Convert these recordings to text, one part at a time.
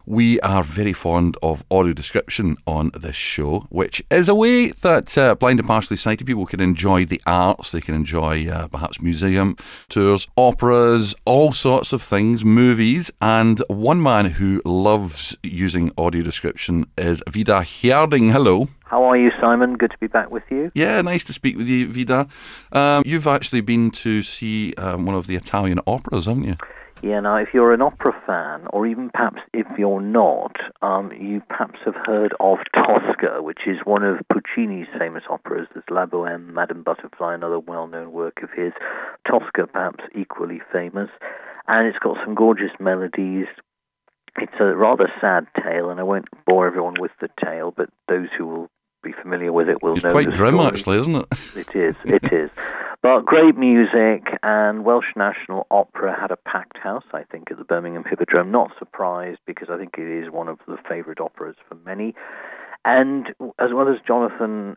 We are very fond of audio description on this show, which is a way that blind and partially sighted people can enjoy the arts. They can enjoy perhaps museum tours, operas, all sorts of things, movies. And one man who loves using audio description is Vidar Herding. Hello. How are you, Simon? Good to be back with you. Yeah, nice to speak with you, Vidar. You've actually been to see one of the Italian operas, haven't you? Yeah, now if you're an opera fan, or even perhaps if you're not, you perhaps have heard of Tosca, which is one of Puccini's famous operas. There's La Bohème, Madame Butterfly, another well-known work of his. Tosca, perhaps equally famous. And it's got some gorgeous melodies. It's a rather sad tale, and I won't bore everyone with the tale, but those who will be familiar with it will know the story. It's quite grim, actually, isn't it? It is. But great music, and Welsh National Opera had a packed house, I think, at the Birmingham Hippodrome. Not surprised, because I think it is one of the favourite operas for many. And as well as Jonathan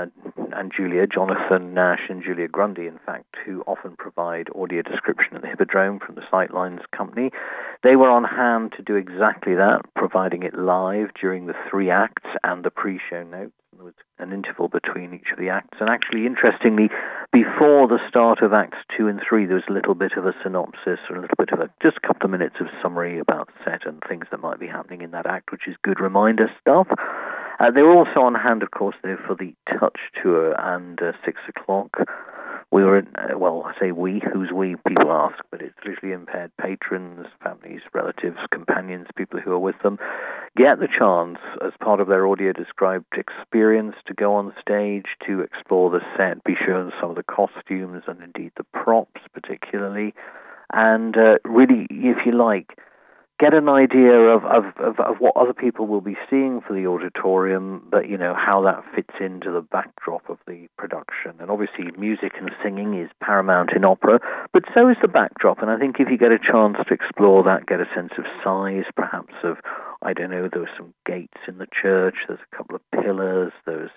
Nash and Julia Grundy, in fact, who often provide audio description at the Hippodrome from the Sightlines Company, they were on hand to do exactly that, providing it live during the 3 acts and the pre-show notes. There was an interval between each of the acts. And actually, interestingly, before the start of Acts 2 and 3, there was a little bit of a synopsis, or a little bit of just a couple of minutes of summary about set and things that might be happening in that act, which is good reminder stuff. They were also on hand, of course, for the Touch Tour and 6 o'clock. We were, I say we, who's we, people ask, but it's visually impaired patrons, families, relatives, companions, people who are with them, get the chance, as part of their audio-described experience, to go on stage, to explore the set, be shown some of the costumes and indeed the props particularly, and really, if you like, get an idea of what other people will be seeing for the auditorium, but, how that fits into the backdrop of the production. And obviously music and singing is paramount in opera, but so is the backdrop. And I think if you get a chance to explore that, get a sense of size, perhaps of, I don't know, there were some gates in the church, there's a couple of pillars, there's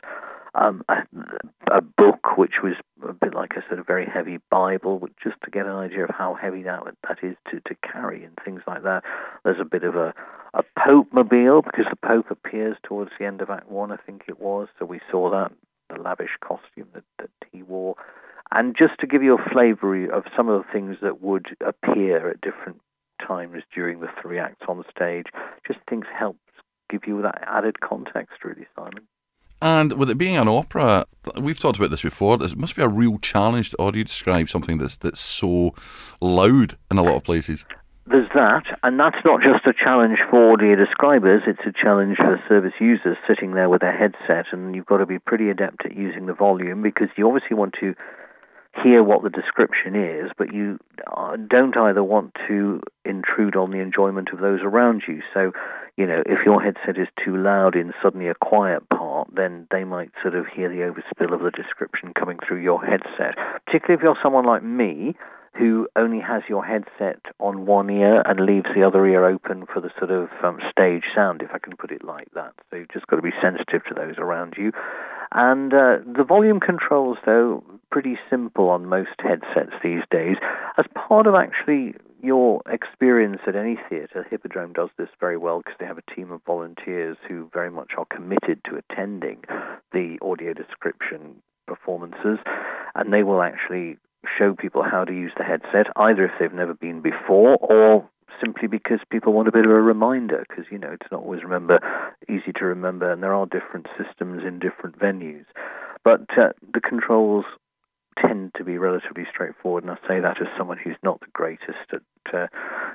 a book which was a bit like a sort of very heavy Bible, just to get an idea of how heavy that is to carry and things like that. There's a bit of a Pope-mobile, because the Pope appears towards the end of Act 1, I think it was, so we saw that, the lavish costume that he wore. And just to give you a flavour of some of the things that would appear at different times during the 3 acts on stage, just things helps give you that added context, really, Simon. And with it being an opera, we've talked about this before, it must be a real challenge to audio describe something that's so loud in a lot of places. There's that, and that's not just a challenge for audio describers, it's a challenge for service users sitting there with their headset, and you've got to be pretty adept at using the volume, because you obviously want to hear what the description is, but you don't either want to intrude on the enjoyment of those around you. So, if your headset is too loud in suddenly a quiet part, then they might sort of hear the overspill of the description coming through your headset. Particularly if you're someone like me, who only has your headset on one ear and leaves the other ear open for the sort of stage sound, if I can put it like that. So you've just got to be sensitive to those around you. And the volume controls, though, pretty simple on most headsets these days. As part of actually your experience at any theatre, Hippodrome does this very well, because they have a team of volunteers who very much are committed to attending the audio description performances, and they will actually show people how to use the headset, either if they've never been before, or simply because people want a bit of a reminder, because, it's not always easy to remember, and there are different systems in different venues. But the controls tend to be relatively straightforward, and I say that as someone who's not the greatest at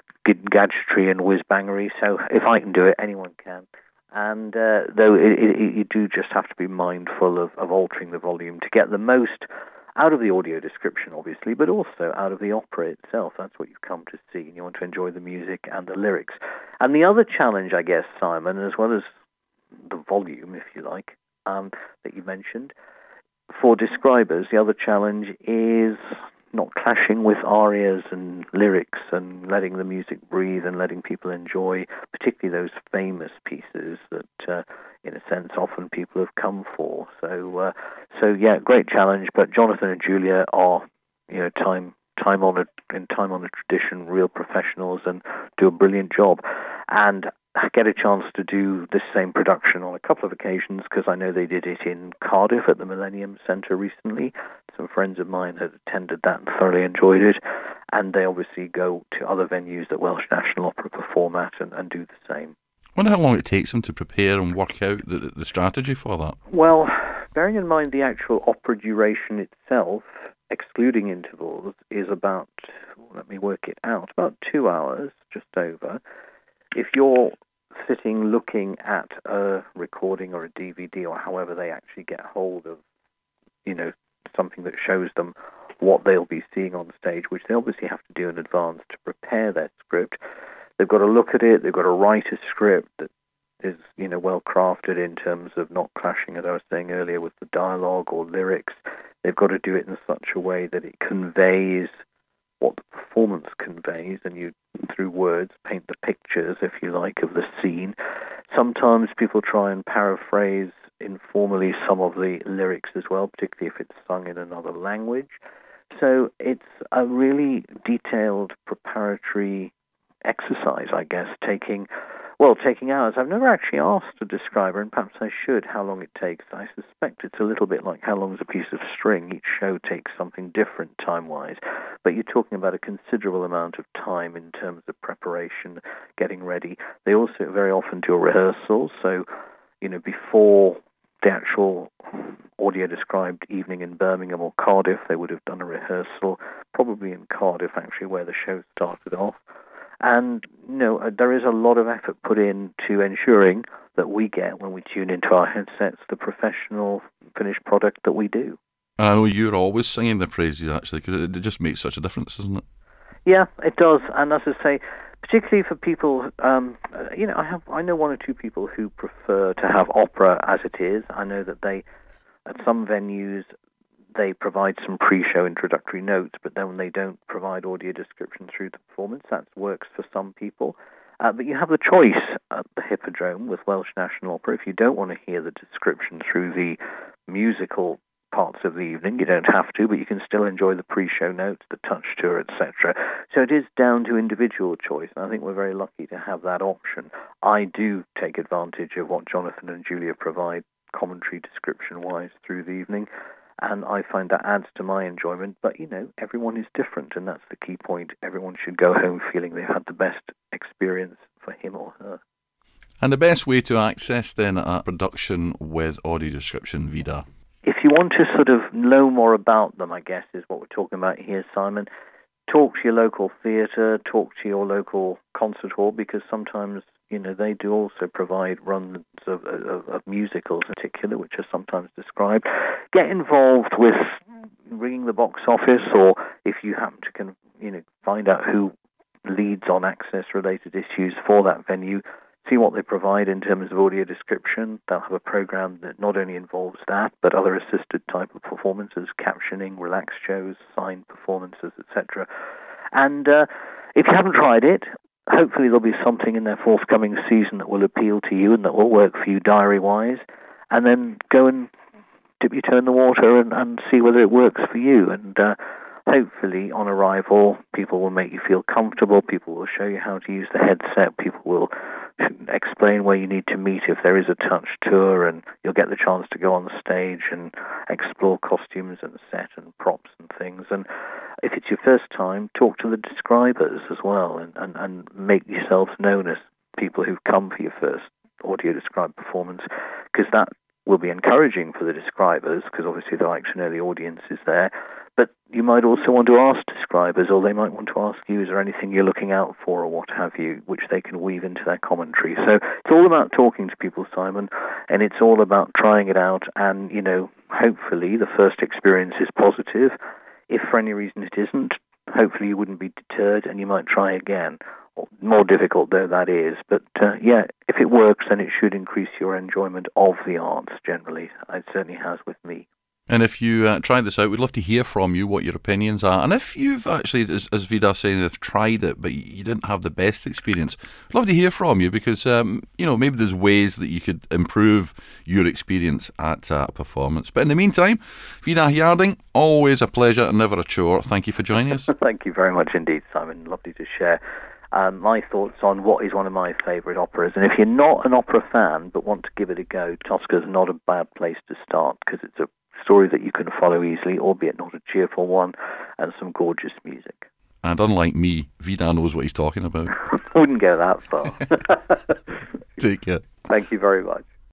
gadgetry and whiz-bangery, so if I can do it, anyone can. And though you do just have to be mindful of altering the volume to get the most out of the audio description, obviously, but also out of the opera itself. That's what you've come to see, and you want to enjoy the music and the lyrics. And the other challenge, I guess, Simon, as well as the volume, if you like, that you mentioned, for describers, the other challenge is not clashing with arias and lyrics and letting the music breathe and letting people enjoy, particularly those famous pieces that, in a sense, often people have come for. So yeah, great challenge. But Jonathan and Julia are, time-honored tradition, real professionals, and do a brilliant job. And get a chance to do this same production on a couple of occasions, because I know they did it in Cardiff at the Millennium Centre recently. Some friends of mine had attended that and thoroughly enjoyed it, and they obviously go to other venues that Welsh National Opera perform at and do the same. I wonder how long it takes them to prepare and work out the strategy for that. Well, bearing in mind the actual opera duration itself, excluding intervals, is about, let me work it out, about 2 hours, just over. If you're sitting looking at a recording or a DVD or however they actually get hold of, something that shows them what they'll be seeing on stage, which they obviously have to do in advance to prepare their script. They've got to look at it, they've got to write a script that is, well crafted in terms of not clashing, as I was saying earlier, with the dialogue or lyrics. They've got to do it in such a way that it conveys what the performance conveys, and you, through words, paint the pictures, if you like, of the scene. Sometimes people try and paraphrase informally some of the lyrics as well, particularly if it's sung in another language. So it's a really detailed preparatory exercise, I guess, taking hours. I've never actually asked a describer, and perhaps I should, how long it takes. I suspect it's a little bit like how long is a piece of string. Each show takes something different time-wise, but you're talking about a considerable amount of time in terms of preparation, getting ready. They also very often do a rehearsal, so, before the actual audio-described evening in Birmingham or Cardiff, they would have done a rehearsal, probably in Cardiff, actually, where the show started off. And, there is a lot of effort put into ensuring that we get, when we tune into our headsets, the professional finished product that we do. And I know you're always singing the praises, actually, because it just makes such a difference, doesn't it? Yeah, it does. And as I say, particularly for people, I know one or two people who prefer to have opera as it is. I know that at some venues, they provide some pre-show introductory notes, but then they don't provide audio description through the performance. That works for some people. But you have the choice at the Hippodrome with Welsh National Opera. If you don't want to hear the description through the musical parts of the evening, you don't have to, but you can still enjoy the pre-show notes, the touch tour, etc. So it is down to individual choice, and I think we're very lucky to have that option. I do take advantage of what Jonathan and Julia provide commentary description-wise through the evening, and I find that adds to my enjoyment. But, everyone is different, and that's the key point. Everyone should go home feeling they've had the best experience for him or her. And the best way to access, then, a production with audio description, Vida? If you want to sort of know more about them, I guess, is what we're talking about here, Simon, talk to your local theatre, talk to your local concert hall, because sometimes, they do also provide runs of musicals in particular, which are sometimes described. Get involved with ringing the box office, or if you happen to find out who leads on access-related issues for that venue, see what they provide in terms of audio description. They'll have a program that not only involves that, but other assisted type of performances, captioning, relaxed shows, signed performances, etc. And if you haven't tried it, hopefully there'll be something in their forthcoming season that will appeal to you and that will work for you diary-wise, and then go and dip your toe in the water and see whether it works for you. And hopefully on arrival, people will make you feel comfortable, people will show you how to use the headset, people will explain where you need to meet if there is a touch tour, and you'll get the chance to go on the stage and explore costumes and set and props and things. And if it's your first time, talk to the describers as well, and make yourselves known as people who've come for your first audio described performance, because that will be encouraging for the describers, because obviously they like to know the audience is there. But you might also want to ask describers, or they might want to ask you, is there anything you're looking out for, or what have you, which they can weave into their commentary. So it's all about talking to people, Simon, and it's all about trying it out, and, hopefully the first experience is positive. If for any reason it isn't, hopefully you wouldn't be deterred and you might try again. More difficult though that is, but if it works, then it should increase your enjoyment of the arts generally. It certainly has with me. And if you try this out, we'd love to hear from you what your opinions are. And if you've actually, as Vida saying, have tried it, but you didn't have the best experience, I'd love to hear from you, because, maybe there's ways that you could improve your experience at a performance. But in the meantime, Vida Harding, always a pleasure and never a chore. Thank you for joining us. Thank you very much indeed, Simon. Lovely to share my thoughts on what is one of my favourite operas. And if you're not an opera fan but want to give it a go, Tosca's not a bad place to start, because it's a story that you can follow easily, albeit not a cheerful one, and some gorgeous music. And unlike me, Vidar knows what he's talking about. I wouldn't go that far. Take care. Thank you very much.